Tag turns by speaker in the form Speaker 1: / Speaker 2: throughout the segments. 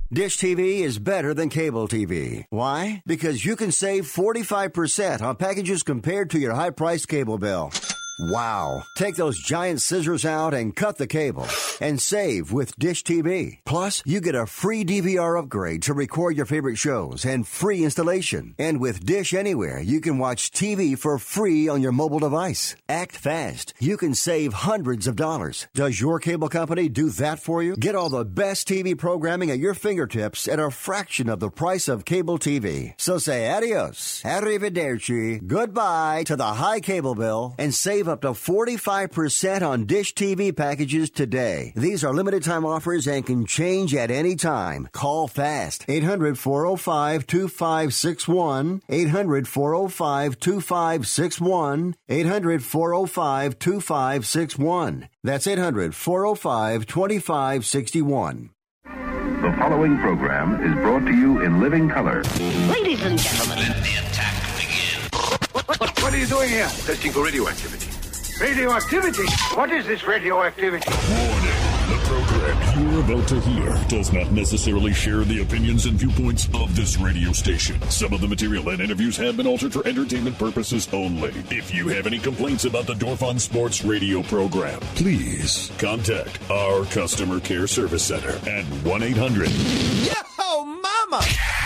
Speaker 1: Dish TV is better than cable TV. Why? Because you can save 45% on packages compared to your high-priced cable bill. Wow. Take those giant scissors out and cut the cable and save with Dish TV. Plus, you get a free DVR upgrade to record your favorite shows and free installation. And with Dish Anywhere, you can watch TV for free on your mobile device. Act fast. You can save hundreds of dollars. Does your cable company do that for you? Get all the best TV programming at your fingertips at a fraction of the price of cable TV. So say adios, arrivederci, goodbye to the high cable bill and save up to 45% on Dish TV packages today. These are limited time offers and can change at any time. Call fast. 800-405-2561. 800-405-2561. 800-405-2561. That's 800-405-2561.
Speaker 2: The following program is brought to you in living color.
Speaker 3: Ladies and gentlemen,
Speaker 4: let the attack begin.
Speaker 5: What are you doing here?
Speaker 4: Testing for radioactivity.
Speaker 5: Radioactivity? What is this radioactivity?
Speaker 6: Warning. The program you're about to hear does not necessarily share the opinions and viewpoints of this radio station. Some of the material and interviews have been altered for entertainment purposes only. If you have any complaints about the Dorf on Sports radio program, please contact our customer care service center at 1-800.
Speaker 7: Yo, mama!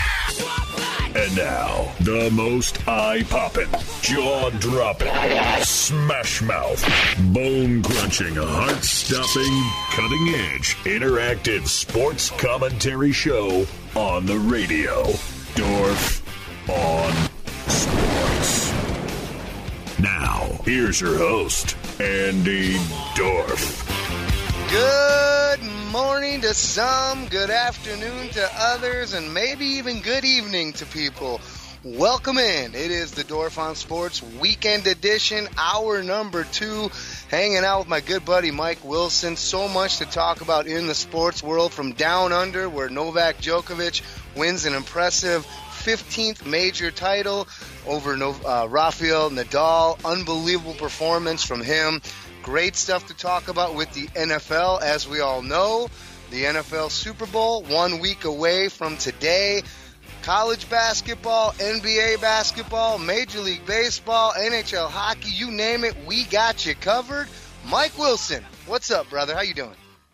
Speaker 6: And now, the most eye-popping, jaw-dropping, smash-mouth, bone-crunching, heart-stopping, cutting-edge, interactive sports commentary show on the radio. Dorf on Sports. Now, here's your host, Andy Dorf.
Speaker 8: Good morning to some, good afternoon to others, and maybe even good evening to people. Welcome in. It is the Dorf on Sports Weekend Edition, hour number 2, hanging out with my good buddy Mike Wilson. So much to talk about in the sports world, from down under, where Novak Djokovic wins an impressive 15th major title over Rafael Nadal. Unbelievable performance from him. Great stuff to talk about with the NFL. As we all know, the NFL Super Bowl 1 week away from today. College basketball, NBA basketball, Major League Baseball, NHL hockey, you name it, we got you covered. Mike Wilson, what's up, brother? How you doing?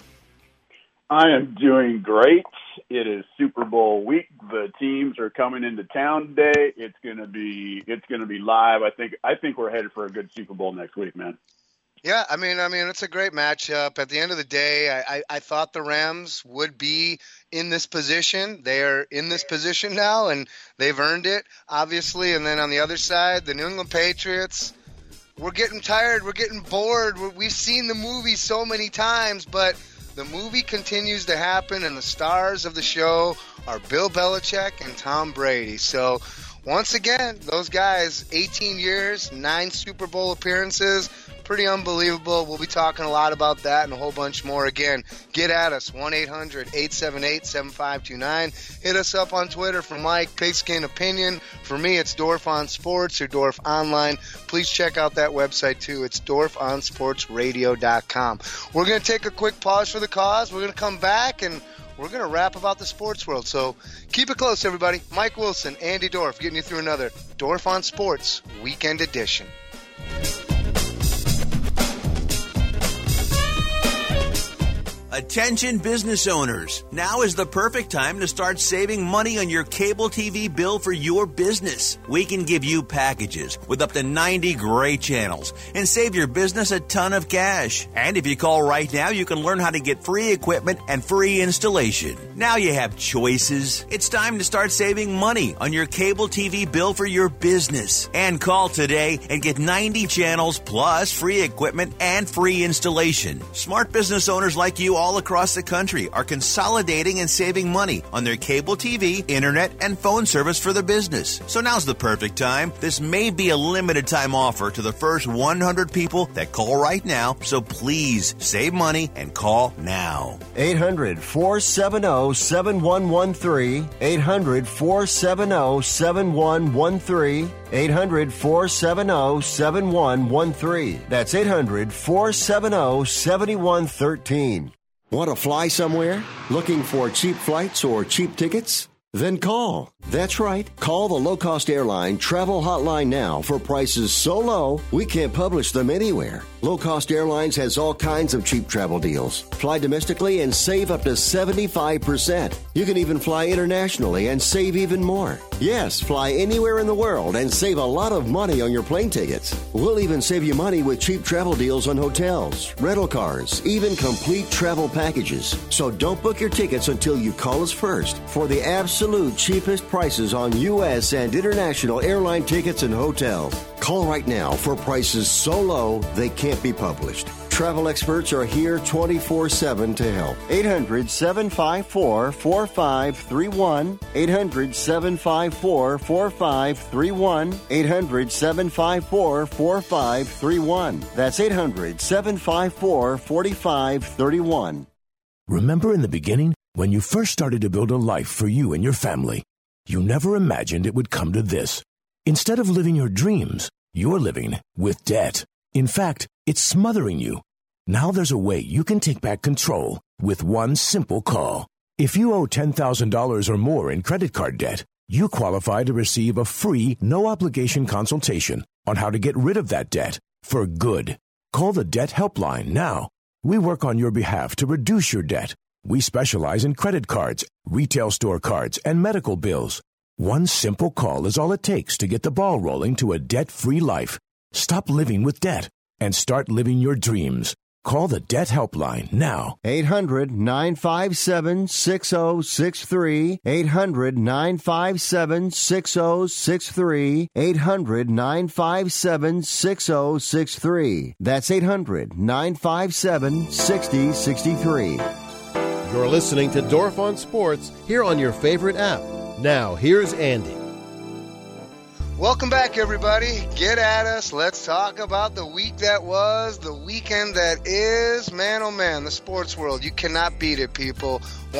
Speaker 9: I am doing great. It is Super Bowl week. The teams are coming into town today. It's gonna be live. I think we're headed for a good Super Bowl next week, man.
Speaker 8: Yeah, I mean, it's a great matchup. At the end of the day, I thought the Rams would be in this position. They are in this position now, and they've earned it, obviously. And then on the other side, the New England Patriots, we're getting tired. We're getting bored. We've seen the movie so many times, but the movie continues to happen, and the stars of the show are Bill Belichick and Tom Brady. So once again, those guys, 18 years, 9 Super Bowl appearances, pretty unbelievable. We'll be talking a lot about that and a whole bunch more. Again, get at us, 1-800-878-7529. Hit us up on Twitter for Mike, Pigskin Opinion. For me, it's Dorf on Sports or Dorf Online. Please check out that website, too. It's DorfOnSportsRadio.com. We're going to take a quick pause for the cause. We're going to come back, and we're going to rap about the sports world. So keep it close, everybody. Mike Wilson, Andy Dorf, getting you through another Dorf on Sports Weekend Edition.
Speaker 7: Attention business owners. Now is the perfect time to start saving money on your cable TV bill for your business. We can give you packages with up to 90 great channels and save your business a ton of cash. And if you call right now, you can learn how to get free equipment and free installation. Now you have choices. It's time to start saving money on your cable TV bill for your business. And call today and get 90 channels plus free equipment and free installation. Smart business owners like you all across the country are consolidating and saving money on their cable TV, internet, and phone service for their business. So now's the perfect time. This may be a limited time offer to the first 100 people that call right now, so please save money and call now.
Speaker 1: 800-470-7113. 800-470-7113. 800-470-7113. That's 800-470-7113. Want to fly somewhere? Looking for cheap flights or cheap tickets? Then call. That's right. Call the low-cost airline travel hotline now for prices so low we can't publish them anywhere. Low-cost airlines has all kinds of cheap travel deals. Fly domestically and save up to 75%. You can even fly internationally and save even more. Yes, fly anywhere in the world and save a lot of money on your plane tickets. We'll even save you money with cheap travel deals on hotels, rental cars, even complete travel packages. So don't book your tickets until you call us first for the absolute cheapest prices on U.S. and international airline tickets and hotels. Call right now for prices so low they can't be published. Travel experts are here 24/7 to help. 800-754-4531. 800-754-4531. 800-754-4531. That's 800-754-4531.
Speaker 3: Remember in the beginning, when you first started to build a life for you and your family, you never imagined it would come to this. Instead of living your dreams, you're living with debt. In fact, it's smothering you. Now there's a way you can take back control with one simple call. If you owe $10,000 or more in credit card debt, you qualify to receive a free, no-obligation consultation on how to get rid of that debt for good. Call the Debt Helpline now. We work on your behalf to reduce your debt. We specialize in credit cards, retail store cards, and medical bills. One simple call is all it takes to get the ball rolling to a debt-free life. Stop living with debt and start living your dreams. Call the Debt Helpline now.
Speaker 1: 800-957-6063. 800-957-6063. 800-957-6063. That's 800-957-6063.
Speaker 10: You're listening to Dorf on Sports here on your favorite app. Now, here's Andy.
Speaker 8: Welcome back, everybody. Get at us. Let's talk about the week that was, the weekend that is. Man, oh man, the sports world. You cannot beat it, people.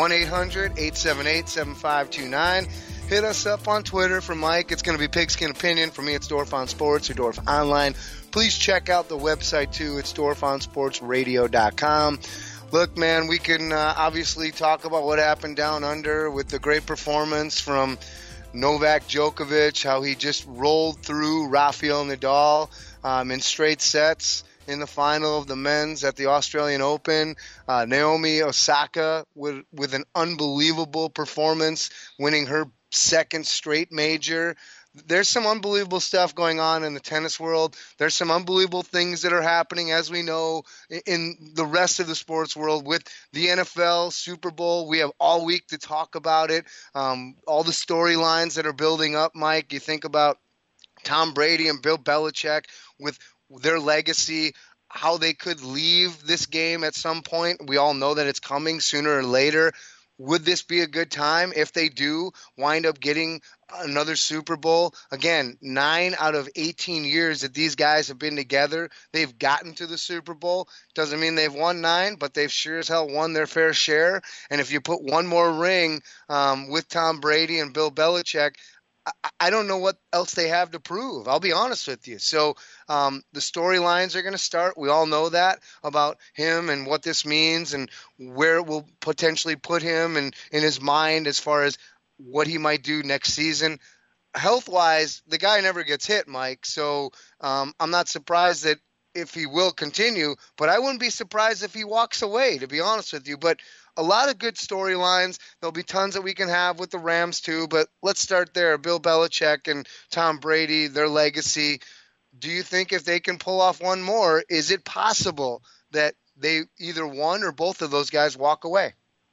Speaker 8: 1-800-878-7529. Hit us up on Twitter. For Mike, it's going to be Pigskin Opinion. For me, it's Dorf on Sports or Dorf Online. Please check out the website, too. It's dorfonsportsradio.com. Look, man, we can obviously talk about what happened down under with the great performance from Novak Djokovic, how he just rolled through Rafael Nadal in straight sets in the final of the men's at the Australian Open. Naomi Osaka with an unbelievable performance, winning her second straight major. There's some unbelievable stuff going on in the tennis world. There's some unbelievable things that are happening, as we know, in the rest of the sports world with the NFL, Super Bowl. We have all week to talk about it. All the storylines that are building up, Mike. You think about Tom Brady and Bill Belichick with their legacy, how they could leave this game at some point. We all know that it's coming sooner or later. Would this be a good time if they do wind up getting another Super Bowl? Again, 9 out of 18 years that these guys have been together, they've gotten to the Super Bowl. Doesn't mean they've won 9, but they've sure as hell won their fair share. And if you put one more ring with Tom Brady and Bill Belichick, I don't know what else they have to prove. I'll be honest with you. So the storylines are going to start. We all know that about him and what this means and where it will potentially put him and in his mind as far as what he might do next season. Health-wise, the guy never gets hit, Mike. So I'm not surprised that if he will continue, but I wouldn't be surprised if he walks away, to be honest with you. But a lot of good storylines. There'll be tons that we can have with the Rams too, but let's start there. Bill Belichick and Tom Brady, their legacy. Do you think if they can pull off one more, is it possible that they either one or both of those guys walk away?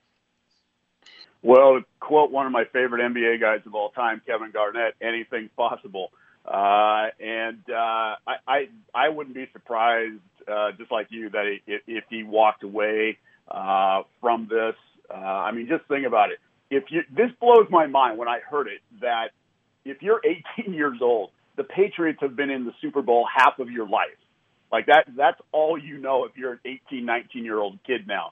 Speaker 9: Well, to quote one of my favorite NBA guys of all time, Kevin Garnett, anything's possible. I wouldn't be surprised, just like you, that if he walked away from this. I mean, just think about it. This blows my mind when I heard it, that if you're 18 years old, the Patriots have been in the Super Bowl half of your life. Like that's all you know if you're an 18, 19-year-old kid now.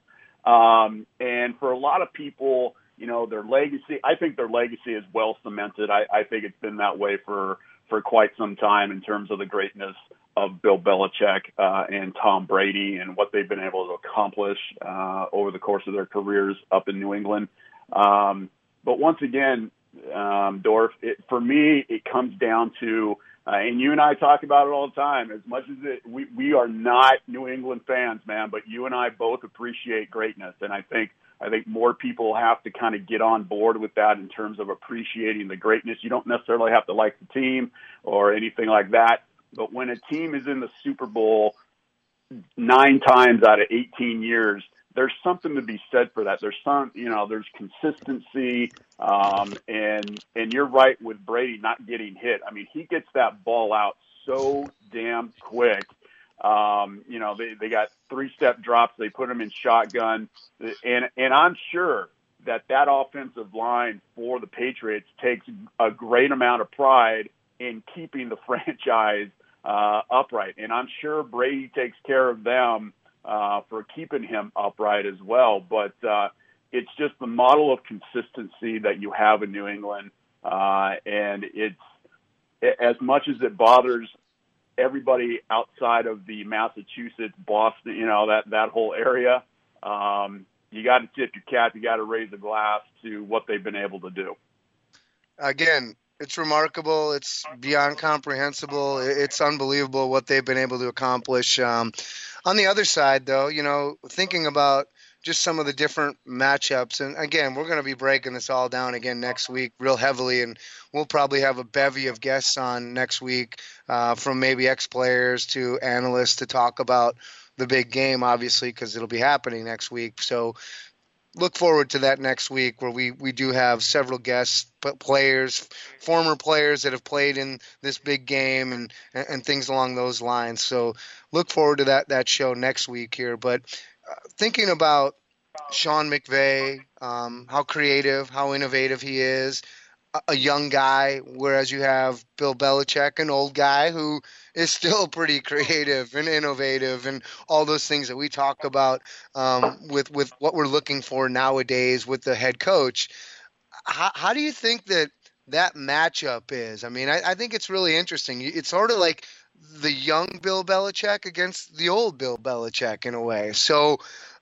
Speaker 9: And for a lot of people, you know, their legacy, I think their legacy is well cemented. I think it's been that way for quite some time in terms of the greatness Bill Belichick and Tom Brady and what they've been able to accomplish over the course of their careers up in New England. But once again, Dorf, for me, it comes down to, and you and I talk about it all the time, as much as we are not New England fans, man, but you and I both appreciate greatness. And I think more people have to kind of get on board with that in terms of appreciating the greatness. You don't necessarily have to like the team or anything like that. But when a team is in the Super Bowl 9 times out of 18 years, there's something to be said for that. There's consistency, and you're right with Brady not getting hit. I mean, he gets that ball out so damn quick. They got 3-step drops. They put him in shotgun, and I'm sure that offensive line for the Patriots takes a great amount of pride in keeping the franchise upright. And I'm sure Brady takes care of them for keeping him upright as well. But it's just the model of consistency that you have in New England. And it's, as much as it bothers everybody outside of the Massachusetts, Boston, that whole area, you got to tip your cap. You got to raise a glass to what they've been able to do.
Speaker 8: Again, it's remarkable. It's beyond comprehensible. It's unbelievable what they've been able to accomplish. On the other side, though, thinking about just some of the different matchups, and again, we're going to be breaking this all down again next week real heavily, and we'll probably have a bevy of guests on next week from maybe ex-players to analysts to talk about the big game, obviously, because it'll be happening next week. So look forward to that next week, where we do have several guests, players, former players that have played in this big game and things along those lines. So look forward to that show next week here. But thinking about Sean McVay, how creative, how innovative he is, a young guy, whereas you have Bill Belichick, an old guy who is still pretty creative and innovative and all those things that we talk about with what we're looking for nowadays with the head coach. How do you think that matchup is? I mean, I think it's really interesting. It's sort of like the young Bill Belichick against the old Bill Belichick in a way. So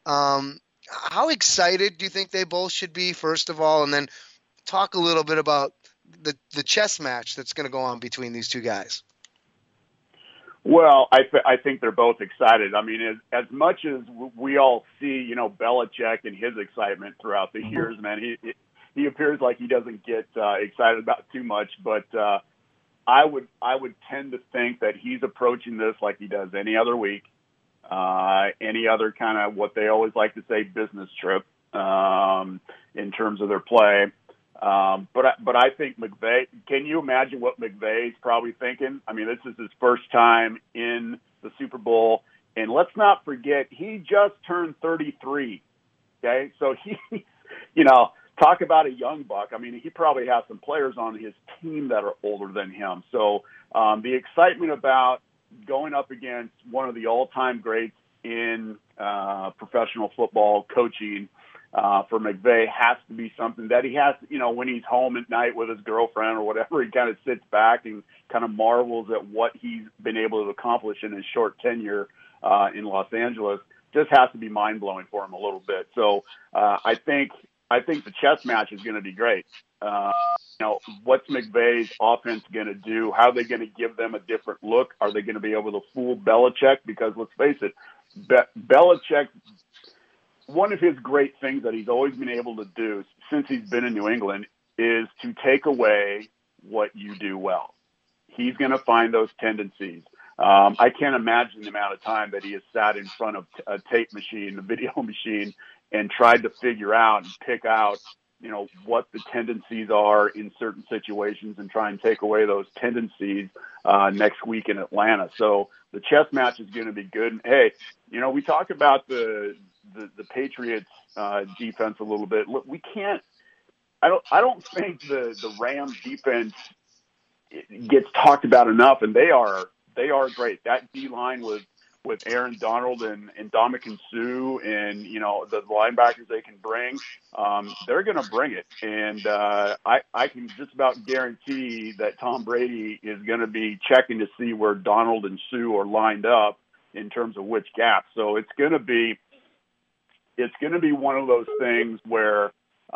Speaker 8: how excited do you think they both should be, first of all, and then talk a little bit about the chess match that's going to go on between these two guys?
Speaker 9: Well, I think they're both excited. I mean, as much as we all see, Belichick and his excitement throughout the years, man, he appears like he doesn't get excited about too much. But I would tend to think that he's approaching this like he does any other week, any other kind of what they always like to say business trip in terms of their play. But I think McVay, can you imagine what McVay's probably thinking? I mean, this is his first time in the Super Bowl. And let's not forget, he just turned 33. Okay. So talk about a young buck. I mean, he probably has some players on his team that are older than him. So the excitement about going up against one of the all-time greats in professional football coaching for McVay has to be something that he has, when he's home at night with his girlfriend or whatever, he kind of sits back and kind of marvels at what he's been able to accomplish in his short tenure in Los Angeles. Just has to be mind-blowing for him a little bit. So I think the chess match is going to be great. What's McVay's offense going to do? How are they going to give them a different look? Are they going to be able to fool Belichick? Because let's face it, Belichick, one of his great things that he's always been able to do since he's been in New England is to take away what you do well. He's going to find those tendencies. I can't imagine the amount of time that he has sat in front of a tape machine, a video machine, and tried to figure out and pick out, what the tendencies are in certain situations and try and take away those tendencies next week in Atlanta. So the chess match is going to be good. And, hey, we talk about the Patriots defense a little bit. Look, we can't. I don't think the Rams defense gets talked about enough, and they are great. That D line was with Aaron Donald and Ndamukong Suh and, you know, the linebackers they can bring, they're going to bring it. And I can just about guarantee that Tom Brady is going to be checking to see where Donald and Suh are lined up in terms of which gaps. So it's going to be one of those things where,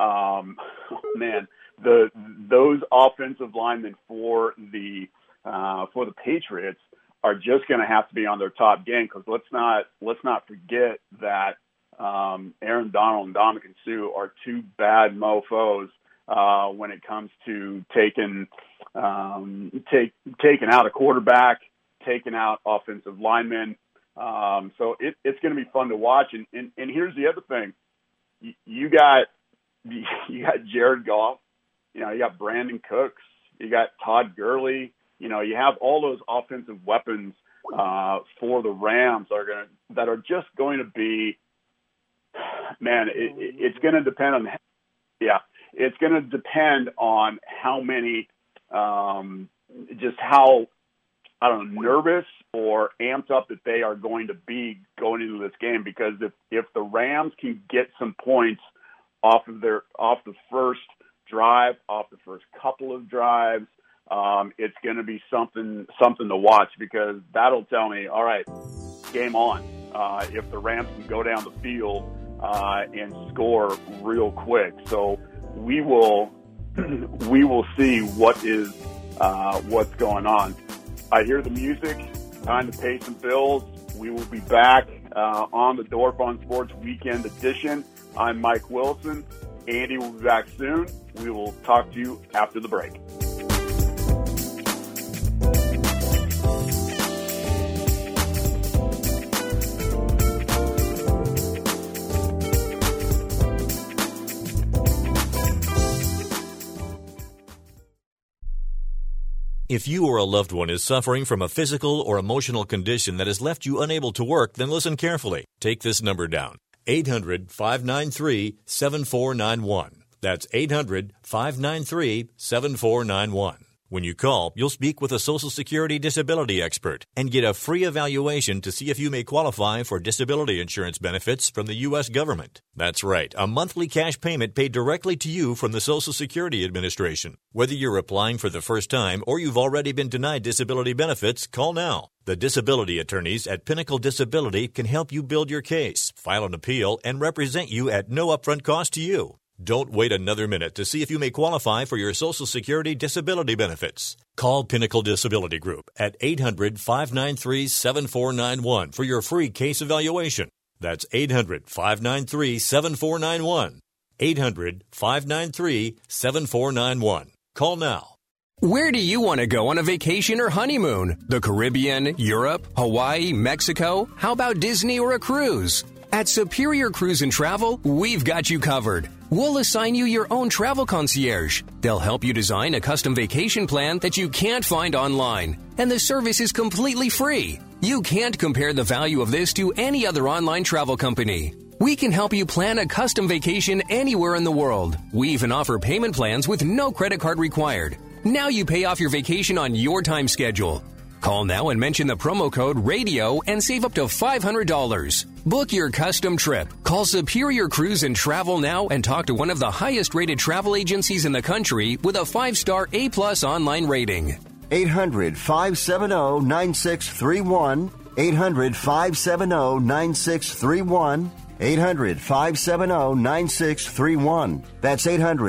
Speaker 9: those offensive linemen for the Patriots are just going to have to be on their top game, because let's not forget that Aaron Donald and Ndamukong Suh are two bad mofos when it comes to taking out a quarterback, taking out offensive linemen. So it's going to be fun to watch. And here's the other thing: you got Jared Goff, you know, you got Brandon Cooks, you got Todd Gurley. You know, you have all those offensive weapons for the Rams that are just going to be, man. It's going to depend on, it's going to depend on how many, just how, I don't know, nervous or amped up that they are going to be going into this game. Because if the Rams can get some points off the first drive, off the first couple of drives, it's going to be something to watch, because that'll tell me, all right, game on. If the Rams can go down the field and score real quick, so we will see what's going on. I hear the music. Time to pay some bills. We will be back on the Dorf on Sports Weekend Edition. I'm Mike Wilson. Andy will be back soon. We will talk to you after the break.
Speaker 11: If you or a loved one is suffering from a physical or emotional condition that has left you unable to work, then listen carefully. Take this number down: 800-593-7491. That's 800-593-7491. When you call, you'll speak with a Social Security disability expert and get a free evaluation to see if you may qualify for disability insurance benefits from the U.S. government. That's right, a monthly cash payment paid directly to you from the Social Security Administration. Whether you're applying for the first time or you've already been denied disability benefits, call now. The disability attorneys at Pinnacle Disability can help you build your case, file an appeal, and represent you at no upfront cost to you. Don't wait another minute to see if you may qualify for your Social Security disability benefits. Call Pinnacle Disability Group at 800-593-7491 for your free case evaluation. That's 800-593-7491. 800-593-7491. Call now.
Speaker 12: Where do you want to go on a vacation or honeymoon? The Caribbean, Europe, Hawaii, Mexico? How about Disney or a cruise? At Superior Cruise and Travel, we've got you covered. We'll assign you your own travel concierge. They'll help you design a custom vacation plan that you can't find online. And the service is completely free. You can't compare the value of this to any other online travel company. We can help you plan a custom vacation anywhere in the world. We even offer payment plans with no credit card required. Now you pay off your vacation on your time schedule. Call now and mention the promo code RADIO and save up to $500. Book your custom trip. Call Superior Cruise and Travel now and talk to one of the highest rated travel agencies in the country with a 5-star A+ online rating.
Speaker 1: 800-570-9631. 800-570-9631. 800-570-9631. That's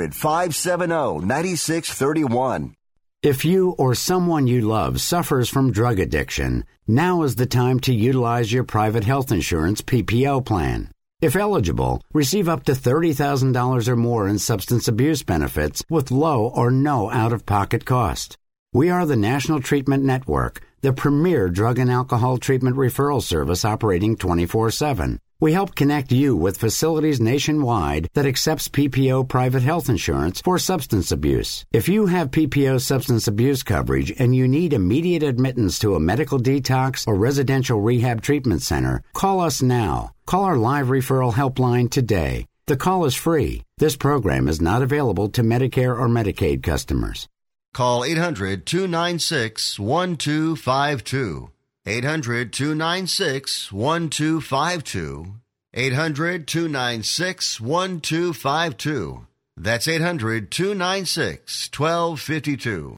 Speaker 1: 800-570-9631.
Speaker 13: If you or someone you love suffers from drug addiction, now is the time to utilize your private health insurance PPO plan. If eligible, receive up to $30,000 or more in substance abuse benefits with low or no out-of-pocket cost. We are the National Treatment Network, the premier drug and alcohol treatment referral service operating 24/7. We help connect you with facilities nationwide that accepts PPO private health insurance for substance abuse. If you have PPO substance abuse coverage and you need immediate admittance to a medical detox or residential rehab treatment center, call us now. Call our live referral helpline today. The call is free. This program is not available to Medicare or Medicaid customers.
Speaker 1: Call 800-296-1252. 800-296-1252. 800-296-1252. That's 800-296-1252.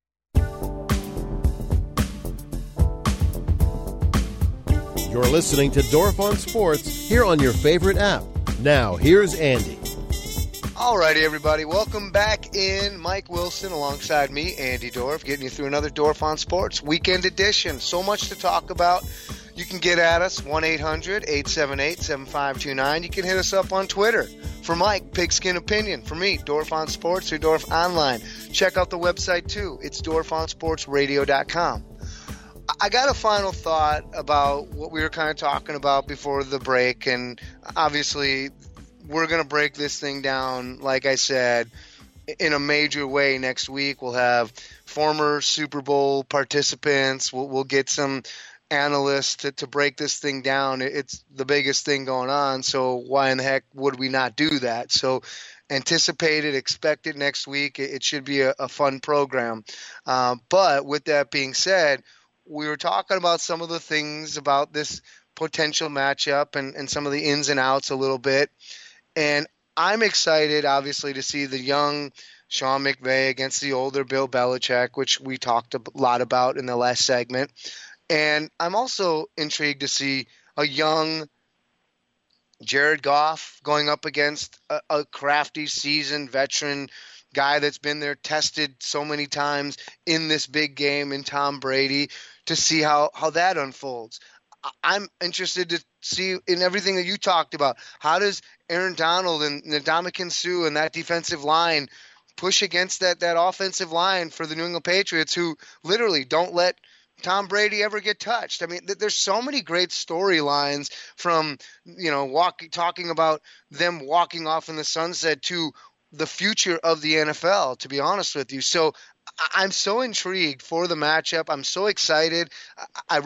Speaker 10: You're listening to Dorf on Sports here on your favorite app. Now, here's Andy.
Speaker 8: Alrighty, everybody. Welcome back in. Mike Wilson alongside me, Andy Dorf, getting you through another Dorf on Sports Weekend Edition. So much to talk about. You can get at us, 1-800-878-7529. You can hit us up on Twitter. For Mike, Pigskin Opinion. For me, Dorf on Sports or Dorf Online. Check out the website, too. It's dorfonsportsradio.com. I got a final thought about what we were kind of talking about before the break, and obviously we're going to break this thing down, like I said, in a major way next week. We'll have former Super Bowl participants. We'll get some analysts to break this thing down. It's the biggest thing going on, so why in the heck would we not do that? So anticipate it, expect it next week. It should be a fun program. But with that being said, we were talking about some of the things about this potential matchup and some of the ins and outs a little bit. And I'm excited, obviously, to see the young Sean McVay against the older Bill Belichick, which we talked a lot about in the last segment. And I'm also intrigued to see a young Jared Goff going up against a crafty, seasoned veteran guy that's been there, tested so many times in this big game in Tom Brady, to see how that unfolds. I'm interested to see in everything that you talked about. How does Aaron Donald and Ndamukong Suh and that defensive line push against that offensive line for the New England Patriots, who literally don't let Tom Brady ever get touched? I mean, there's so many great storylines from, talking about them walking off in the sunset to the future of the NFL, to be honest with you. So I'm so intrigued for the matchup. I'm so excited. I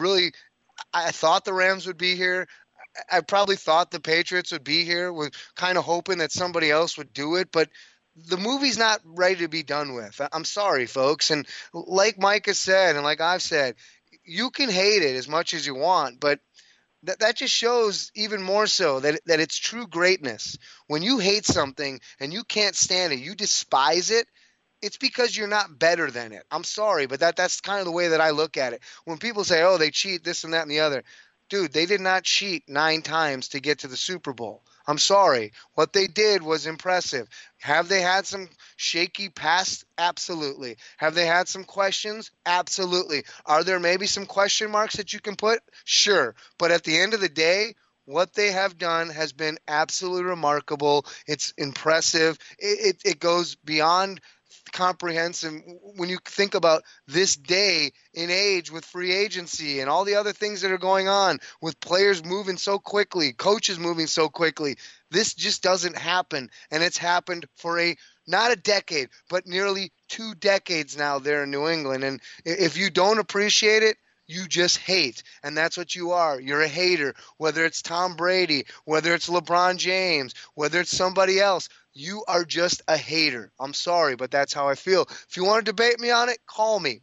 Speaker 8: thought the Rams would be here. I probably thought the Patriots would be here. We're kind of hoping that somebody else would do it, but the movie's not ready to be done with. I'm sorry, folks. And like Mike has said, and like I've said, you can hate it as much as you want, but that just shows even more so that it's true greatness. When you hate something and you can't stand it, you despise it, it's because you're not better than it. I'm sorry, but that's kind of the way that I look at it. When people say, oh, they cheat, this and that and the other, dude, they did not cheat 9 times to get to the Super Bowl. I'm sorry. What they did was impressive. Have they had some shaky past? Absolutely. Have they had some questions? Absolutely. Are there maybe some question marks that you can put? Sure. But at the end of the day, what they have done has been absolutely remarkable. It's impressive. It goes beyond comprehensive when you think about this day in age with free agency and all the other things that are going on with players moving so quickly, coaches moving so quickly. This just doesn't happen, and it's happened for not a decade, but nearly 2 decades now there in New England. And if you don't appreciate it, you just hate, and that's what you are. You're a hater, whether it's Tom Brady, whether it's LeBron James, whether it's somebody else. You are just a hater. I'm sorry, but that's how I feel. If you want to debate me on it, call me,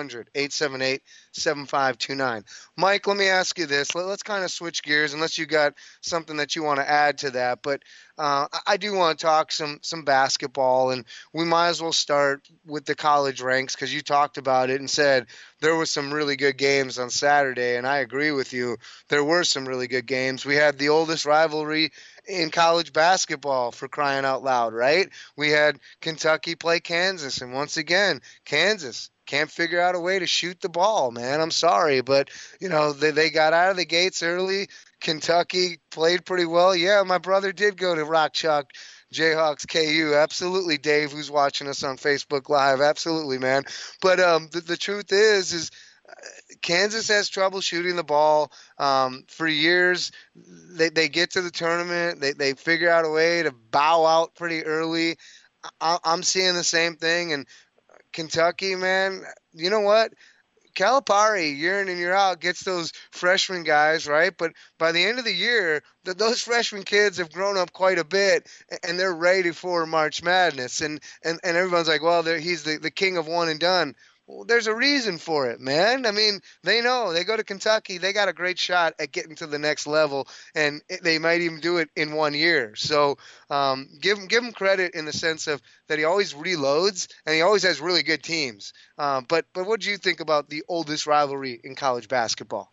Speaker 8: 1-800-878-7529. Mike, let me ask you this. Let's kind of switch gears, unless you got something that you want to add to that. But I do want to talk some basketball, and we might as well start with the college ranks, because you talked about it and said there were some really good games on Saturday, and I agree with you. There were some really good games. We had the oldest rivalry in college basketball, for crying out loud, right? We had Kentucky play Kansas, and once again, Kansas can't figure out a way to shoot the ball, man. I'm sorry, but, they got out of the gates early. Kentucky played pretty well. Yeah, my brother did go to Rock Chalk Jayhawks KU. Absolutely, Dave, who's watching us on Facebook Live. Absolutely, man. But the truth is Kansas has trouble shooting the ball. For years, they get to the tournament. They figure out a way to bow out pretty early. I'm seeing the same thing. And Kentucky, man, you know what? Calipari, year in and year out, gets those freshman guys, right? But by the end of the year, those freshman kids have grown up quite a bit, and they're ready for March Madness. And everyone's like, well, he's the king of one and done. Well, there's a reason for it, man. I mean, they know they go to Kentucky, they got a great shot at getting to the next level, and they might even do it in 1 year. So give him credit in the sense of that he always reloads and he always has really good teams. But what do you think about the oldest rivalry in college basketball?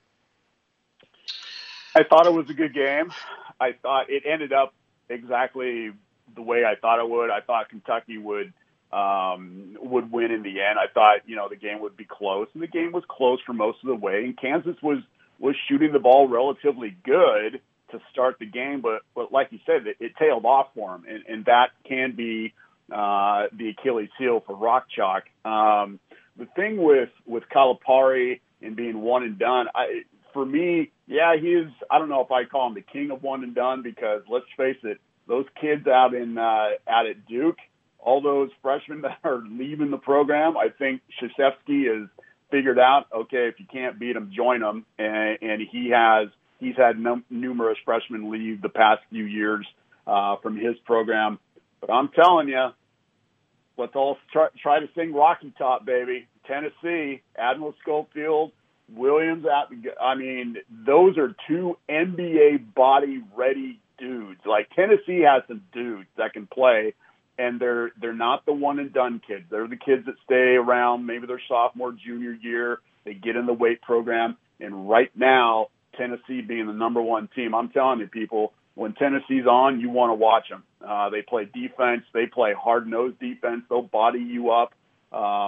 Speaker 9: I thought it was a good game. I thought it ended up exactly the way I thought it would. I thought Kentucky would win in the end. I thought, the game would be close, and the game was close for most of the way. And Kansas was shooting the ball relatively good to start the game, but like you said, it tailed off for them, and that can be the Achilles heel for Rock Chalk. The thing with Calipari and being one and done, for me, yeah, I don't know if I call him the king of one and done, because let's face it, those kids out at Duke, all those freshmen that are leaving the program, I think Krzyzewski has figured out, okay, if you can't beat them, join them. And he's had numerous freshmen leave the past few years from his program. But I'm telling you, let's all try to sing Rocky Top, baby. Tennessee, Admiral Schofield, Williams. Those are two NBA body-ready dudes. Like, Tennessee has some dudes that can play. And they're not the one-and-done kids. They're the kids that stay around maybe their sophomore, junior year. They get in the weight program. And right now, Tennessee being the number one team, I'm telling you, people, when Tennessee's on, you want to watch them. They play defense. They play hard-nosed defense. They'll body you up. I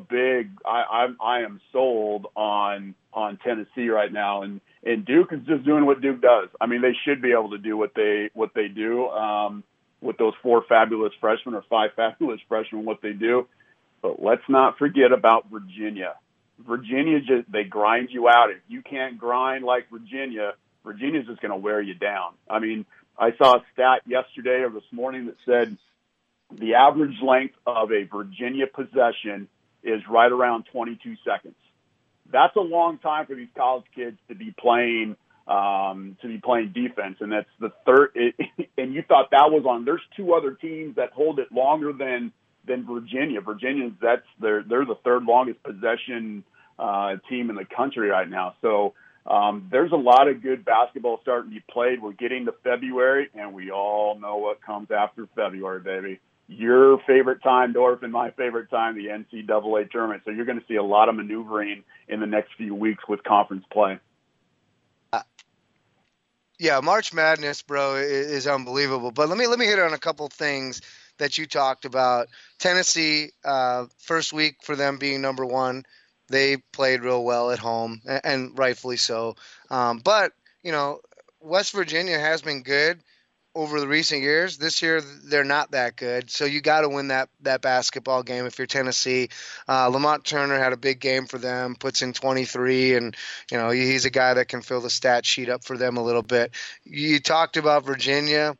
Speaker 9: am sold on Tennessee right now. And Duke is just doing what Duke does. I mean, they should be able to do what they do. With those 4 fabulous freshmen or 5 fabulous freshmen, what they do. But let's not forget about Virginia. Virginia, they grind you out. If you can't grind like Virginia's just going to wear you down. I mean, I saw a stat yesterday or this morning that said the average length of a Virginia possession is right around 22 seconds. That's a long time for these college kids to be playing defense, and that's the third. And you thought that was on. There's 2 other teams that hold it longer than Virginia. Virginians, they're the third longest possession team in the country right now. So there's a lot of good basketball starting to be played. We're getting to February, and we all know what comes after February, baby. Your favorite time, Dorf, and my favorite time, the NCAA tournament. So you're going to see a lot of maneuvering in the next few weeks with conference play.
Speaker 8: Yeah, March Madness, bro, is unbelievable. But let me hit on a couple things that you talked about. Tennessee, first week for them being number one, they played real well at home, and rightfully so. But West Virginia has been good over the recent years. This year, they're not that good. So you got to win that basketball game if you're Tennessee. Lamont Turner had a big game for them, puts in 23, and he's a guy that can fill the stat sheet up for them a little bit. You talked about Virginia,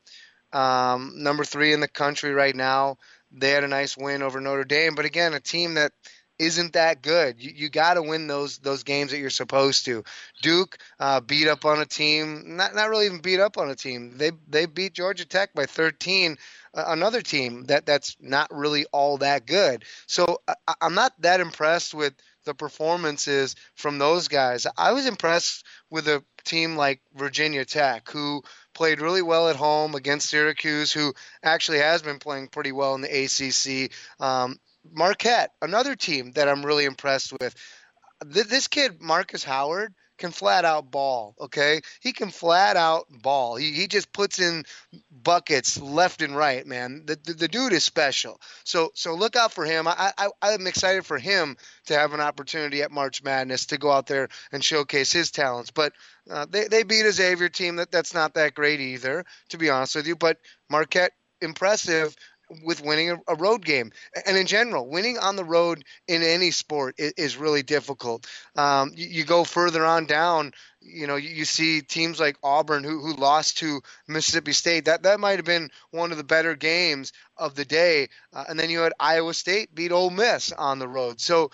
Speaker 8: number 3 in the country right now. They had a nice win over Notre Dame, but again, a team that isn't that good. You got to win those games that you're supposed to. Duke beat up on a team, not really even beat up on a team. They beat Georgia Tech by 13, another team that's not really all that good. So I'm not that impressed with the performances from those guys. I was impressed with a team like Virginia Tech, who played really well at home against Syracuse, who actually has been playing pretty well in the ACC. Marquette, another team that I'm really impressed with. This kid, Marcus Howard, can flat out ball, okay? He can flat out ball. He just puts in buckets left and right, man. The dude is special. So look out for him. I'm excited for him to have an opportunity at March Madness to go out there and showcase his talents. But they beat a Xavier team that's not that great either, to be honest with you. But Marquette, impressive with winning a road game. And in general, winning on the road in any sport is really difficult. You go further on down, you see teams like Auburn who lost to Mississippi State. That might have been one of the better games of the day. And then you had Iowa State beat Ole Miss on the road. So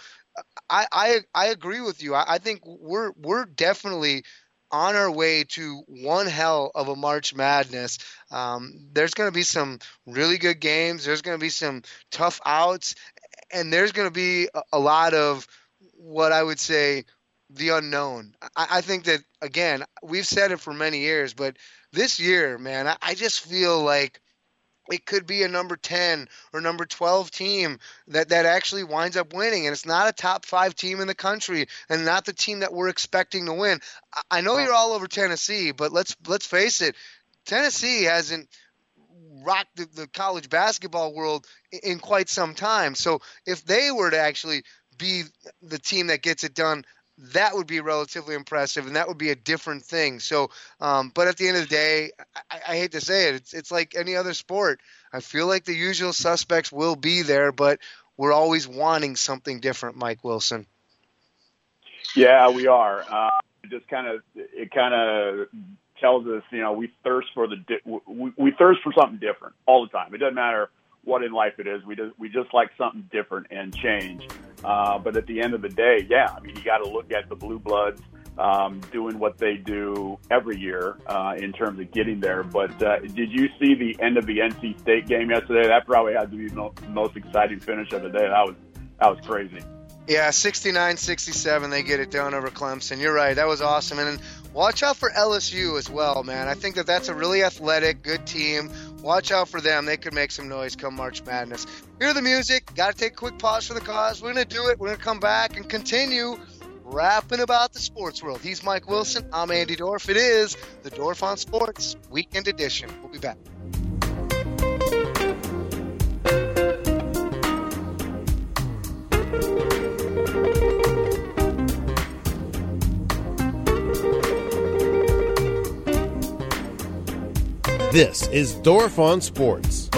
Speaker 8: I agree with you. I think we're definitely on our way to one hell of a March Madness. There's going to be some really good games. There's going to be some tough outs. And there's going to be a lot of what I would say the unknown. I think that, again, we've said it for many years, but this year, man, I just feel like it could be a number 10 or number 12 team that actually winds up winning. And it's not a top 5 team in the country and not the team that we're expecting to win. I know you're all over Tennessee, but let's face it. Tennessee hasn't rocked the college basketball world in quite some time. So if they were to actually be the team that gets it done, that would be relatively impressive, and that would be a different thing. So, but at the end of the day, I hate to say it, it's like any other sport. I feel like the usual suspects will be there, but we're always wanting something different, Mike Wilson.
Speaker 9: Yeah, we are. It kind of tells us, we thirst for we thirst for something different all the time. It doesn't matter what in life it is. We just like something different and change. But at the end of the day, you got to look at the Blue Bloods doing what they do every year in terms of getting there. But did you see the end of the NC State game yesterday? That probably had to be the most exciting finish of the day. That was crazy.
Speaker 8: Yeah, 69-67, they get it done over Clemson. You're right. That was awesome. And watch out for LSU as well, man. I think that's a really athletic, good team. Watch out for them. They could make some noise come March Madness. Hear the music. Got to take a quick pause for the cause. We're going to do it. We're going to come back and continue rapping about the sports world. He's Mike Wilson. I'm Andy Dorf. It is the Dorf on Sports Weekend Edition. We'll be back.
Speaker 10: This is Dorf on Sports.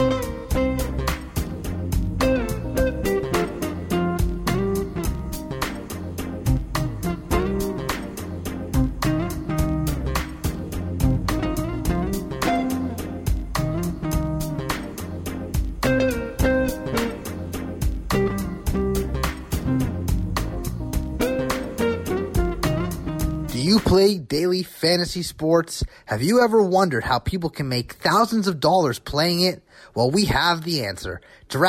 Speaker 14: Play daily fantasy sports? Have you ever wondered how people can make thousands of dollars playing it? Well, we have the answer.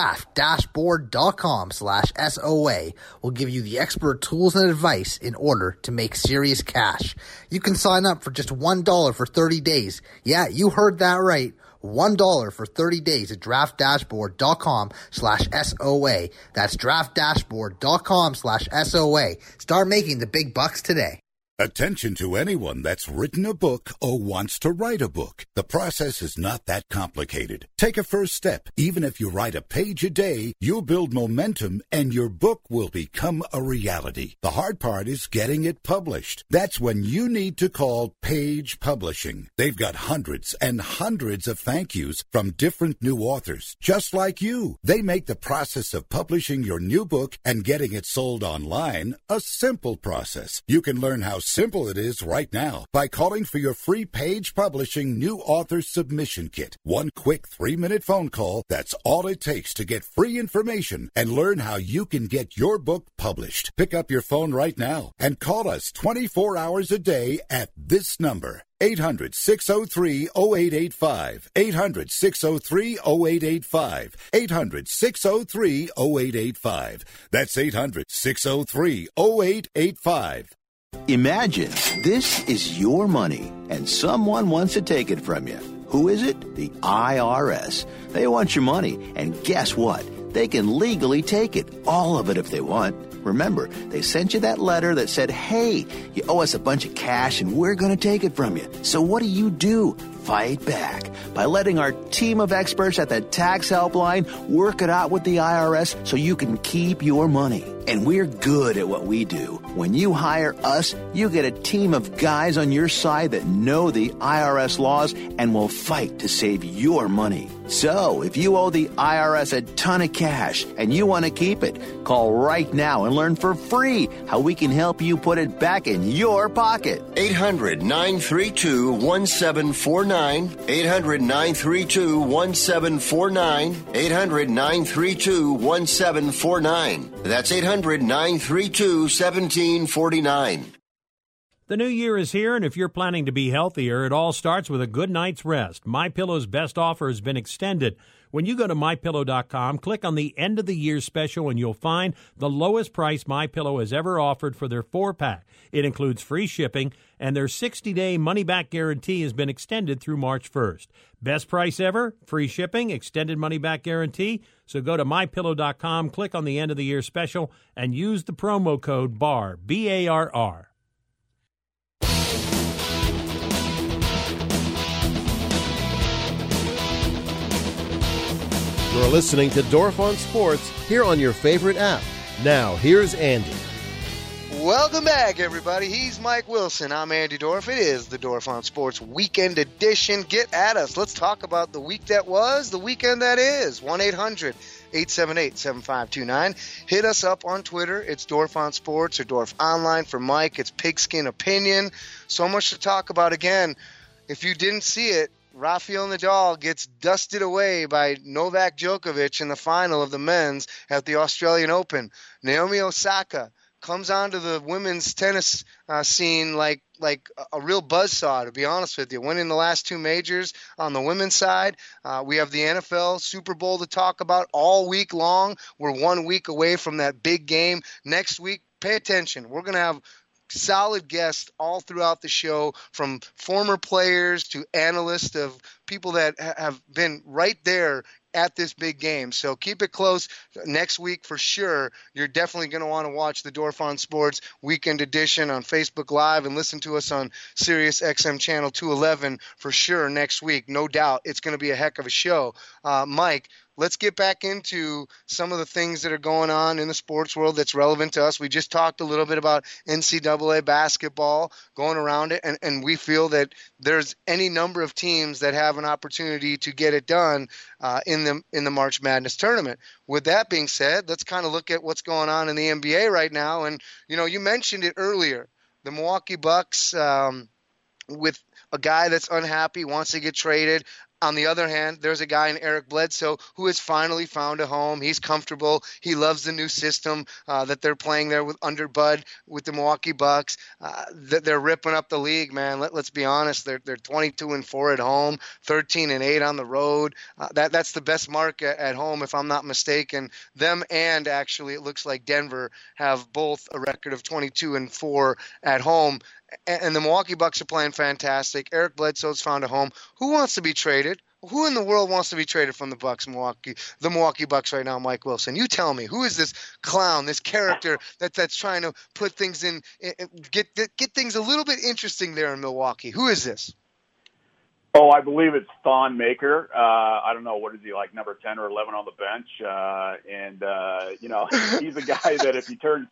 Speaker 14: DraftDashboard.com/SOA will give you the expert tools and advice in order to make serious cash. You can sign up for just $1 for 30 days. Yeah, you heard that right. $1 for 30 days at DraftDashboard.com/SOA. That's DraftDashboard.com/SOA. Start making the big bucks today.
Speaker 15: Attention to anyone that's written a book or wants to write a book. The process is not that complicated. Take a first step. Even if you write a page a day, you'll build momentum and your book will become a reality. The hard part is getting it published. That's when you need to call Page Publishing. They've got hundreds and hundreds of thank yous from different new authors, just like you. They make the process of publishing your new book and getting it sold online a simple process. You can learn how simple it is right now by calling for your free Page Publishing New Author Submission Kit. One quick 3-minute phone call, that's all it takes to get free information and learn how you can get your book published. Pick up your phone right now and call us 24 hours a day at this number. 800-603-0885. 800-603-0885. 800-603-0885. That's 800-603-0885.
Speaker 16: Imagine this is your money and someone wants to take it from you. Who is it? The IRS. They want your money, and guess what? They can legally take it, all of it if they want. Remember, they sent you that letter that said, hey, you owe us a bunch of cash and we're going to take it from you. So what do? Fight back by letting our team of experts at the Tax Helpline work it out with the IRS so you can keep your money. And we're good at what we do. When you hire us, you get a team of guys on your side that know the IRS laws and will fight to save your money. So, if you owe the IRS a ton of cash and you want to keep it, call right now and learn for free how we can help you put it back in your pocket.
Speaker 1: 800-932-1749. 800-932-1749. 800-932-1749. That's 800-932-1749.
Speaker 17: The new year is here, and if you're planning to be healthier, it all starts with a good night's rest. MyPillow's best offer has been extended When you go to MyPillow.com, click on the end of the year special and you'll find the lowest price MyPillow has ever offered for their 4-pack. It includes free shipping, and their 60-day money-back guarantee has been extended through March 1st. Best price ever, free shipping, extended money-back guarantee. So go to MyPillow.com, click on the end of the year special, and use the promo code BARR, B-A-R-R.
Speaker 10: You're listening to Dorf on Sports here on your favorite app. Now, here's Andy.
Speaker 8: Welcome back, everybody. He's Mike Wilson. I'm Andy Dorf. It is the Dorf on Sports Weekend Edition. Get at us. Let's talk about the week that was, the weekend that is. 1-800-878-7529. Hit us up on Twitter. It's Dorf on Sports or Dorf Online. For Mike, it's Pigskin Opinion. So much to talk about. Again, if you didn't see it, Rafael Nadal gets dusted away by Novak Djokovic in the final of the men's at the Australian Open. Naomi Osaka comes onto the women's tennis scene like a real buzzsaw, to be honest with you. Winning the last 2 majors on the women's side. We have the NFL Super Bowl to talk about all week long. We're 1 week away from that big game. Next week, pay attention. We're going to have solid guests all throughout the show, from former players to analysts, of people that have been right there at this big game. So keep it close next week for sure. You're definitely going to want to watch the Dorf on Sports Weekend Edition on Facebook Live and listen to us on Sirius XM Channel 211 for sure next week. No doubt it's going to be a heck of a show. Mike, let's get back into some of the things that are going on in the sports world that's relevant to us. We just talked a little bit about NCAA basketball going around it, and we feel that there's any number of teams that have an opportunity to get it done in the March Madness tournament. With that being said, let's kind of look at what's going on in the NBA right now. And, you mentioned it earlier, the Milwaukee Bucks with a guy that's unhappy, wants to get traded. On the other hand, there's a guy in Eric Bledsoe who has finally found a home. He's comfortable. He loves the new system that they're playing there under Bud with the Milwaukee Bucks. They're ripping up the league, man. Let's be honest. They're 22-4 at home, 13-8 on the road. That's the best mark at home, if I'm not mistaken. Them and actually it looks like Denver have both a record of 22-4 at home. And the Milwaukee Bucks are playing fantastic. Eric Bledsoe's found a home. Who wants to be traded? Who in the world wants to be traded from the Milwaukee Bucks right now, Mike Wilson? You tell me. Who is this clown, this character that's trying to put things in, get things a little bit interesting there in Milwaukee? Who is this?
Speaker 9: Oh, I believe it's Thon Maker. I don't know, what is he, like number 10 or 11 on the bench? He's a guy that if he turns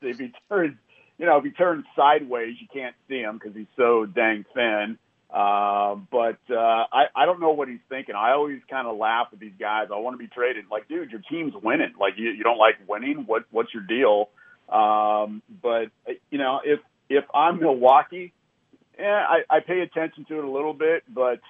Speaker 9: sideways, you can't see him because he's so dang thin. But I don't know what he's thinking. I always kind of laugh at these guys. I want to be traded. Like, dude, your team's winning. Like, you don't like winning? What's your deal? But if I'm Milwaukee, I pay attention to it a little bit. But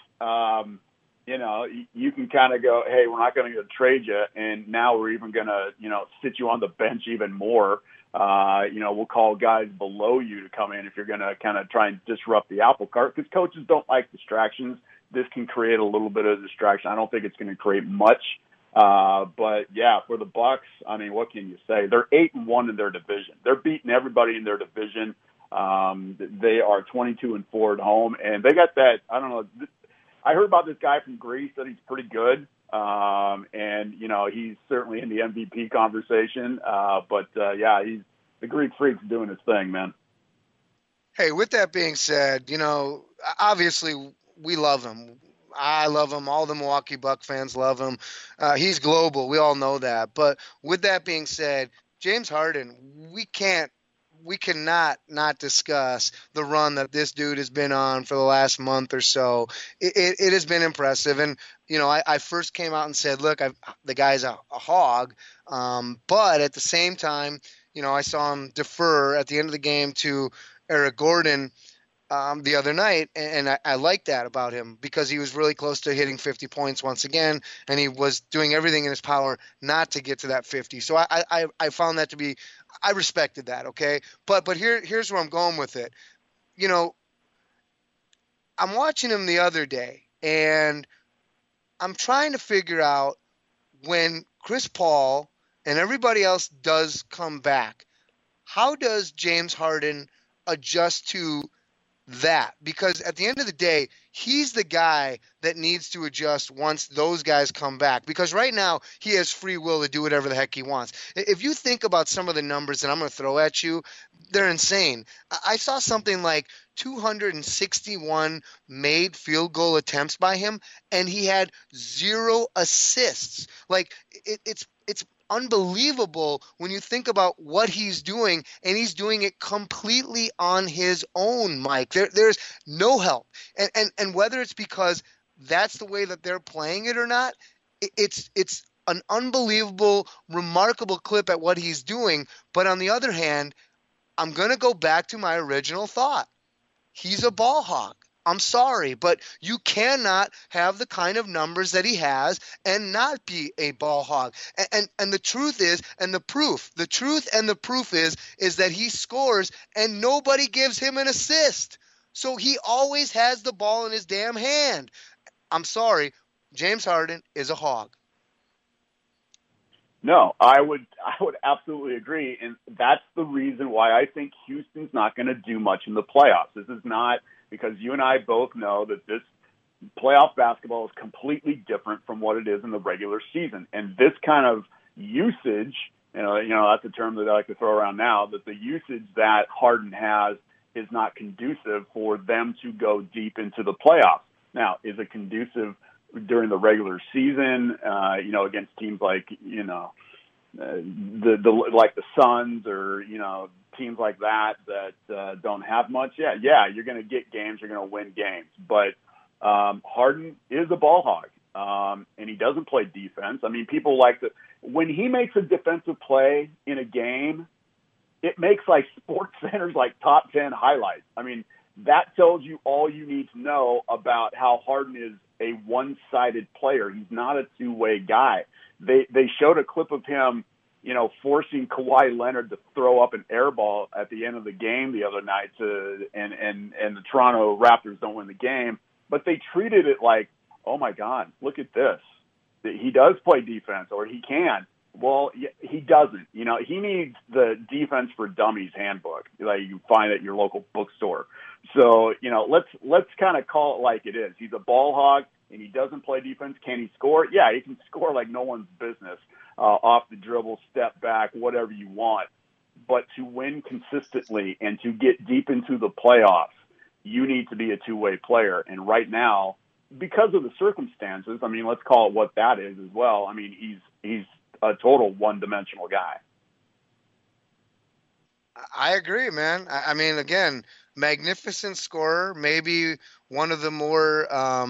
Speaker 9: you can kind of go, hey, we're not going to trade you, and now we're even going to sit you on the bench even more. We'll call guys below you to come in if you're going to kind of try and disrupt the apple cart, because coaches don't like distractions. This can create a little bit of distraction. I don't think it's going to create much. But yeah, for the Bucks, I mean, what can you say? They're 8-1 in their division. They're beating everybody in their division. They are 22-4 at home, and they got that. I don't know. I heard about this guy from Greece that he's pretty good. And he's certainly in the MVP conversation. But he's the Greek freak's doing his thing, man.
Speaker 8: Hey, with that being said, obviously we love him. I love him. All the Milwaukee Buck fans love him. He's global. We all know that. But with that being said, James Harden, we cannot not discuss the run that this dude has been on for the last month or so. It has been impressive. And, I first came out and said, look, the guy's a hog. But at the same time, I saw him defer at the end of the game to Eric Gordon the other night, and I like that about him because he was really close to hitting 50 points once again, and he was doing everything in his power not to get to that 50. So I found that to be – I respected that, okay? But here's where I'm going with it. I'm watching him the other day, and I'm trying to figure out when Chris Paul and everybody else does come back, how does James Harden adjust to that? Because at the end of the day, he's the guy that needs to adjust once those guys come back. Because right now, he has free will to do whatever the heck he wants. If you think about some of the numbers that I'm going to throw at you, they're insane. I saw something like 261 made field goal attempts by him, and he had 0 assists. Like, it's unbelievable when you think about what he's doing, and he's doing it completely on his own, Mike. There's no help. And whether it's because that's the way that they're playing it or not, it's an unbelievable, remarkable clip at what he's doing. But on the other hand, I'm going to go back to my original thought. He's a ball hog. I'm sorry, but you cannot have the kind of numbers that he has and not be a ball hog. And the truth is, and the proof is that he scores and nobody gives him an assist. So he always has the ball in his damn hand. I'm sorry, James Harden is a hog.
Speaker 9: No, I would absolutely agree, and that's the reason why I think Houston's not going to do much in the playoffs. This is not because you and I both know that this playoff basketball is completely different from what it is in the regular season. And this kind of usage, you know, that's a term that I like to throw around now, that the usage that Harden has is not conducive for them to go deep into the playoffs. Now, is it conducive during the regular season, against teams like, like the Suns or, teams like that don't have much? Yeah, you're going to get games, you're going to win games. But Harden is a ball hog, and he doesn't play defense. I mean, people like to – when he makes a defensive play in a game, it makes, like, SportsCenter's, like, top 10 highlights. I mean, that tells you all you need to know about how Harden is a one-sided player. He's not a two-way guy. They showed a clip of him, forcing Kawhi Leonard to throw up an air ball at the end of the game the other night and the Toronto Raptors don't win the game. But they treated it like, oh, my God, look at this. He does play defense, or he can. Well, he doesn't. He needs the Defense for Dummies handbook that you find at your local bookstore. So, let's kind of call it like it is. He's a ball hog, and he doesn't play defense. Can he score? Yeah, he can score like no one's business, off the dribble, step back, whatever you want. But to win consistently and to get deep into the playoffs, you need to be a two-way player. And right now, because of the circumstances, I mean, let's call it what that is as well. I mean, he's a total one-dimensional guy.
Speaker 8: I agree, man. I mean, again, magnificent scorer, maybe one of the more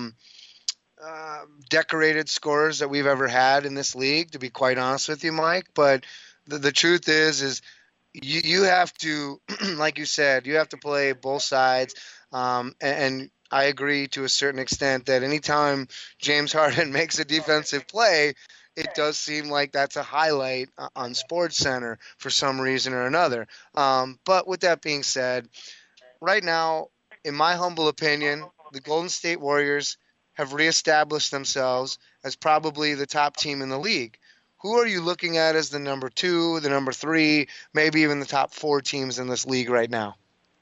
Speaker 8: decorated scorers that we've ever had in this league, to be quite honest with you, Mike. But the truth is you have to, like you said, you have to play both sides. And I agree to a certain extent that anytime James Harden makes a defensive play, it does seem like that's a highlight on SportsCenter for some reason or another. But with that being said, right now, in my humble opinion, the Golden State Warriors have reestablished themselves as probably the top team in the league. Who are you looking at as the number 2, the number 3, maybe even the top 4 teams in this league right now?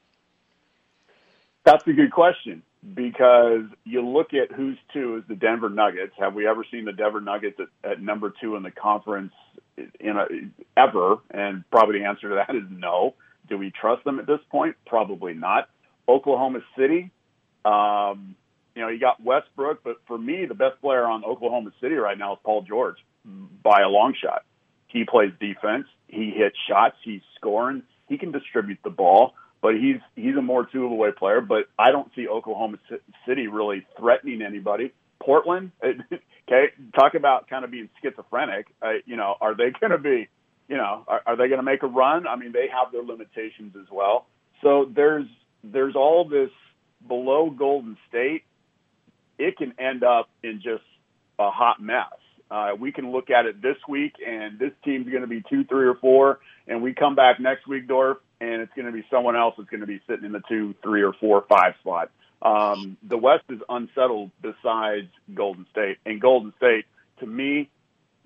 Speaker 9: That's a good question, because you look at who's 2 is the Denver Nuggets. Have we ever seen the Denver Nuggets at number 2 in the conference ever? And probably the answer to that is no. Do we trust them at this point? Probably not. Oklahoma City, you got Westbrook, but for me, the best player on Oklahoma City right now is Paul George by a long shot. He plays defense. He hits shots. He's scoring. He can distribute the ball. But he's a more two-way player. But I don't see Oklahoma City really threatening anybody. Portland, okay, talk about kind of being schizophrenic. Are they going to be, are they going to make a run? I mean, they have their limitations as well. So there's all this below Golden State. It can end up in just a hot mess. We can look at it this week, and this team's going to be 2, 3, or 4, and we come back next week, Dorf, and it's going to be someone else that's going to be sitting in the 2, 3, or 4, 5 spot. The West is unsettled besides Golden State. And Golden State, to me,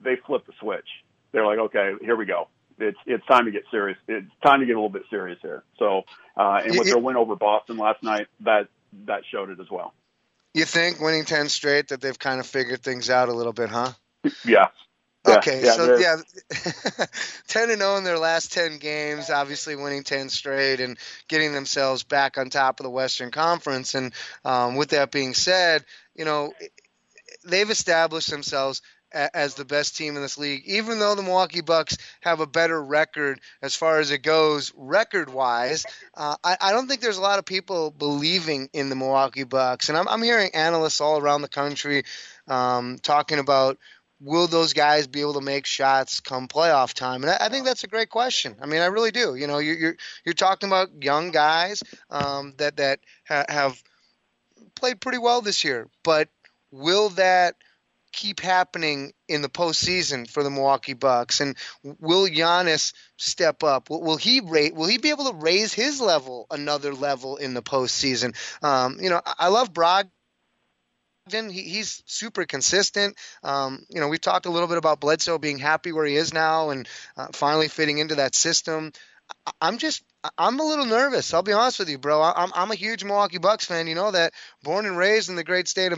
Speaker 9: they flipped the switch. They're like, okay, here we go. It's time to get serious. It's time to get a little bit serious here. So, and with their win over Boston last night, that showed it as well.
Speaker 8: You think winning 10 straight that they've kind of figured things out a little bit, huh?
Speaker 9: Yeah.
Speaker 8: Okay, so 10-0 in their last 10 games, obviously winning 10 straight and getting themselves back on top of the Western Conference. And with that being said, they've established themselves as the best team in this league, even though the Milwaukee Bucks have a better record as far as it goes record-wise. I don't think there's a lot of people believing in the Milwaukee Bucks. And I'm hearing analysts all around the country talking about, will those guys be able to make shots come playoff time? And I think that's a great question. I mean, I really do. You're talking about young guys that have played pretty well this year, but will that keep happening in the postseason for the Milwaukee Bucks? And will Giannis step up? Will he be able to raise his level another level in the postseason? I love Brogdon. He's super consistent. We've talked a little bit about Bledsoe being happy where he is now and finally fitting into that system. I'm a little nervous. I'll be honest with you, bro. I'm a huge Milwaukee Bucks fan. You know that. Born and raised in the great state of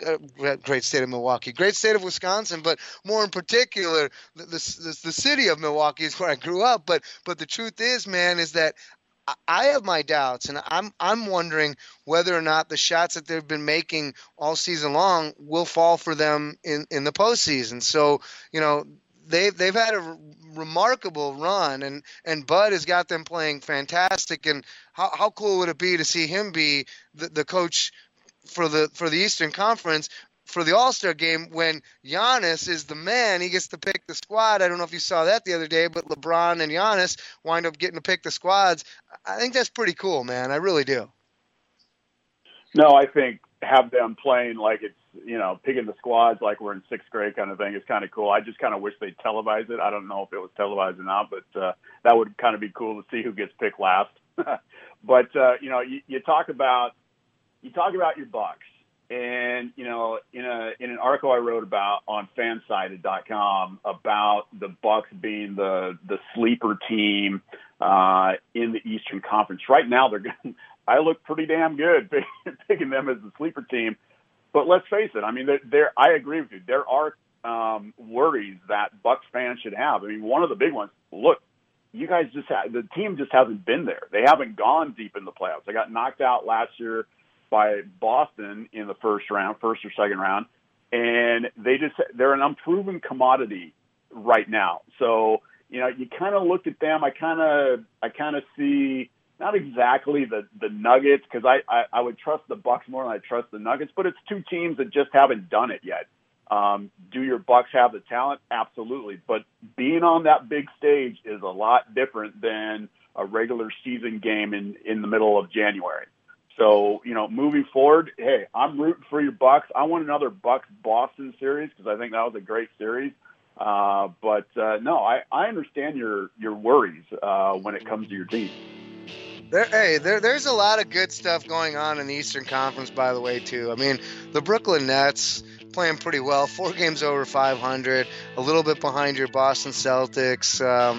Speaker 8: Wisconsin, but more in particular, the city of Milwaukee is where I grew up. But the truth is, man, is that I have my doubts, and I'm wondering whether or not the shots that they've been making all season long will fall for them in the postseason. So, they've had a remarkable run, and Bud has got them playing fantastic. And how cool would it be to see him be the coach for the Eastern Conference for the All-Star game when Giannis is the man? He gets to pick the squad. I don't know if you saw that the other day, but LeBron and Giannis wind up getting to pick the squads. I think that's pretty cool, man. I really do.
Speaker 9: No, I think have them playing like it's, picking the squads like we're in sixth grade kind of thing is kind of cool. I just kind of wish they'd televise it. I don't know if it was televised or not, but that would kind of be cool to see who gets picked last. But, you talk about your Bucks. And, in an article I wrote about on fansided.com about the Bucks being the sleeper team in the Eastern Conference. Right now, I look pretty damn good picking them as the sleeper team. But let's face it. I mean, I agree with you. There are worries that Bucks fans should have. I mean, one of the big ones, look, you guys the team just hasn't been there. They haven't gone deep in the playoffs. They got knocked out last year by Boston in the first or second round, and they're an unproven commodity right now. So, you kind of looked at them. I kind of see not exactly the Nuggets, because I would trust the Bucks more than I trust the Nuggets, but it's two teams that just haven't done it yet. Do your Bucks have the talent? Absolutely. But being on that big stage is a lot different than a regular season game in the middle of January. So, moving forward, hey, I'm rooting for your Bucks. I want another Bucks-Boston series because I think that was a great series. But I understand your worries when it comes to your team.
Speaker 8: There's a lot of good stuff going on in the Eastern Conference, by the way, too. I mean, the Brooklyn Nets playing pretty well, 4 games over 500, a little bit behind your Boston Celtics.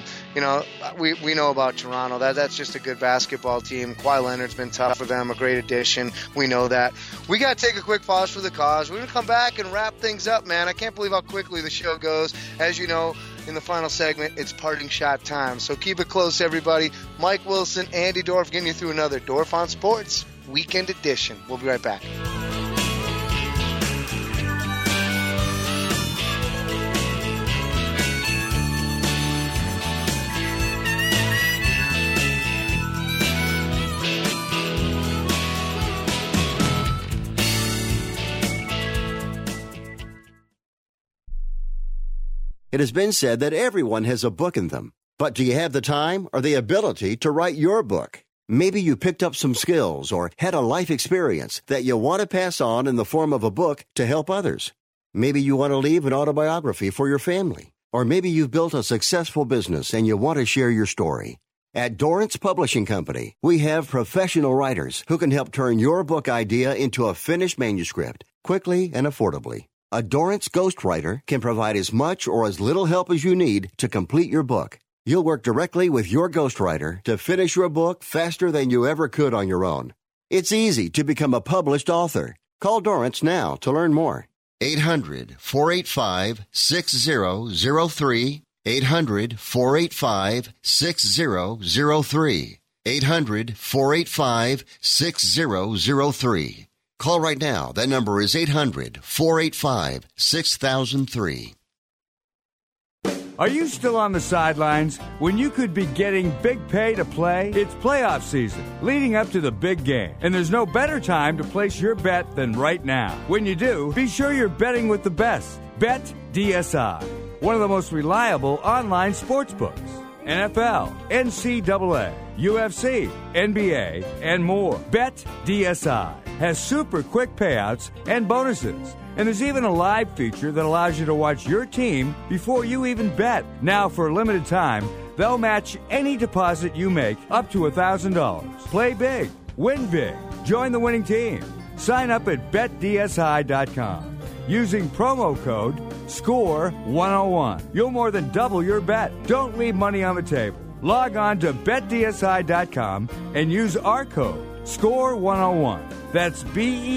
Speaker 8: We know about Toronto. That's just a good basketball team. Kawhi Leonard's been tough for them, a great addition. We know that. We got to take a quick pause for the cause. We're going to come back and wrap things up, man. I can't believe how quickly the show goes. As you know, in the final segment, it's parting shot time. So keep it close, everybody. Mike Wilson, Andy Dorf getting you through another Dorf on Sports Weekend Edition. We'll be right back.
Speaker 1: It has been said that everyone has a book in them. But do you have the time or the ability to write your book? Maybe you picked up some skills or had a life experience that you want to pass on in the form of a book to help others. Maybe you want to leave an autobiography for your family. Or maybe you've built a successful business and you want to share your story. At Dorrance Publishing Company, we have professional writers who can help turn your book idea into a finished manuscript quickly and affordably. A Dorrance ghostwriter can provide as much or as little help as you need to complete your book. You'll work directly with your ghostwriter to finish your book faster than you ever could on your own. It's easy to become a published author. Call Dorrance now to learn more. 800-485-6003. 800-485-6003. 800-485-6003. Call right now. That number is 800-485-6003.
Speaker 18: Are you still on the sidelines when you could be getting big pay to play? It's playoff season, leading up to the big game. And there's no better time to place your bet than right now. When you do, be sure you're betting with the best. Bet DSI, one of the most reliable online sports books. NFL, NCAA, UFC, NBA, and more. Bet DSI has super quick payouts and bonuses. And there's even a live feature that allows you to watch your team before you even bet. Now, for a limited time, they'll match any deposit you make up to $1,000. Play big. Win big. Join the winning team. Sign up at BetDSI.com. Using promo code SCORE101. You'll more than double your bet. Don't leave money on the table. Log on to BetDSI.com and use our code SCORE101. That's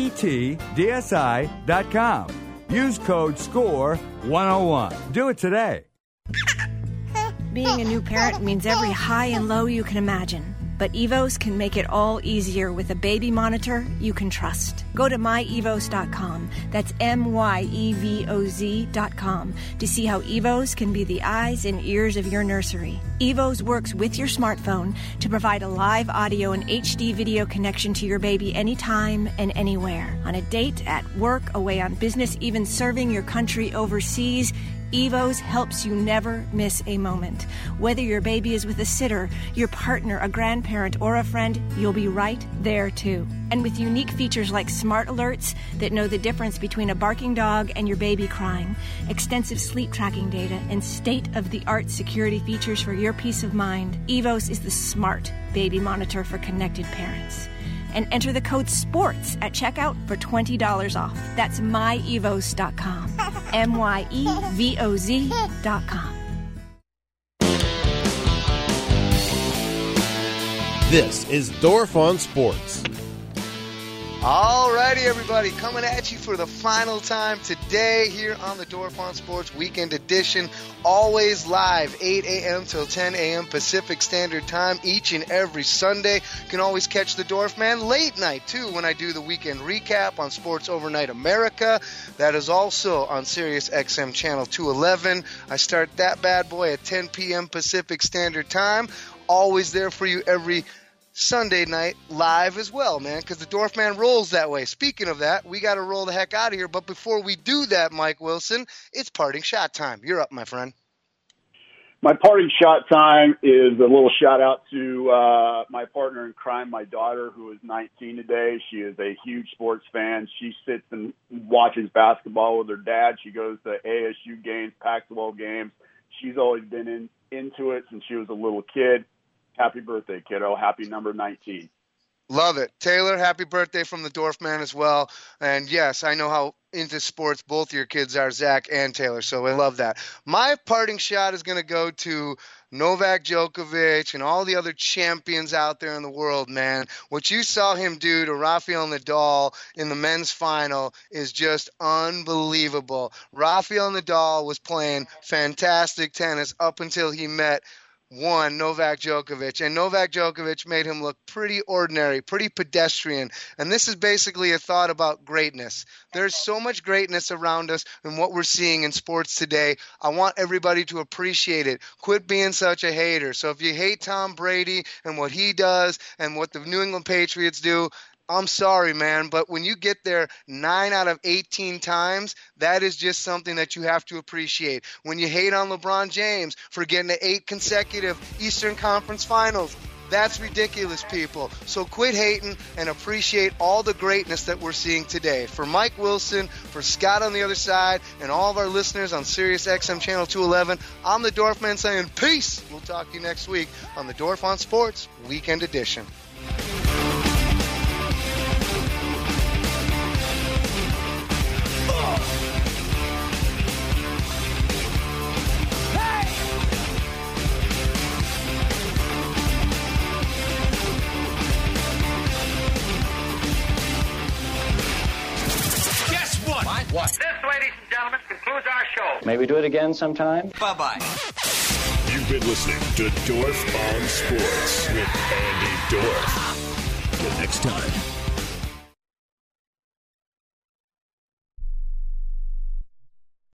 Speaker 18: BetDSI.com. Use code SCORE101. Do it today.
Speaker 19: Being a new parent means every high and low you can imagine. But Evos can make it all easier with a baby monitor you can trust. Go to myevos.com. That's MYEVOZ.com to see how Evos can be the eyes and ears of your nursery. Evos works with your smartphone to provide a live audio and HD video connection to your baby anytime and anywhere. On a date, at work, away on business, even serving your country overseas, Evos helps you never miss a moment. Whether your baby is with a sitter, your partner, a grandparent, or a friend, you'll be right there too. And with unique features like smart alerts that know the difference between a barking dog and your baby crying, extensive sleep tracking data, and state-of-the-art security features for your peace of mind, Evos is the smart baby monitor for connected parents. And enter the code SPORTS at checkout for $20 off. That's myevos.com. MYEVOZ.com.
Speaker 10: This is Dorf on Sports.
Speaker 8: Alrighty, everybody, coming at you for the final time today here on the Dorf on Sports Weekend Edition. Always live, 8 a.m. till 10 a.m. Pacific Standard Time each and every Sunday. You can always catch the Dorf Man late night, too, when I do the weekend recap on Sports Overnight America. That is also on Sirius XM Channel 211. I start that bad boy at 10 p.m. Pacific Standard Time. Always there for you every Sunday night live as well, man, because the Dorf Man rolls that way. Speaking of that, we got to roll the heck out of here. But before we do that, Mike Wilson, it's parting shot time. You're up, my friend.
Speaker 9: My parting shot time is a little shout out to my partner in crime, my daughter, who is 19 today. She is a huge sports fan. She sits and watches basketball with her dad. She goes to ASU games, Pac-12 games. She's always been into it since she was a little kid. Happy birthday, kiddo. Happy number 19.
Speaker 8: Love it. Taylor, happy birthday from the Dorf Man as well. And yes, I know how into sports both your kids are, Zach and Taylor, so I love that. My parting shot is going to go to Novak Djokovic and all the other champions out there in the world, man. What you saw him do to Rafael Nadal in the men's final is just unbelievable. Rafael Nadal was playing fantastic tennis up until he met Novak Djokovic, and Novak Djokovic made him look pretty ordinary, pretty pedestrian. And this is basically a thought about greatness. There's so much greatness around us and what we're seeing in sports today. I want everybody to appreciate it. Quit being such a hater. So if you hate Tom Brady and what he does and what the New England Patriots do, I'm sorry, man, but when you get there 9 out of 18 times, that is just something that you have to appreciate. When you hate on LeBron James for getting to 8 consecutive Eastern Conference Finals, that's ridiculous, people. So quit hating and appreciate all the greatness that we're seeing today. For Mike Wilson, for Scott on the other side, and all of our listeners on Sirius XM Channel 211, I'm the Dorf Man saying peace. We'll talk to you next week on the Dorf on Sports Weekend Edition.
Speaker 20: Maybe do it again sometime.
Speaker 7: Bye-bye.
Speaker 6: You've been listening to Dorf on Sports with Andy Dorf. Till next time.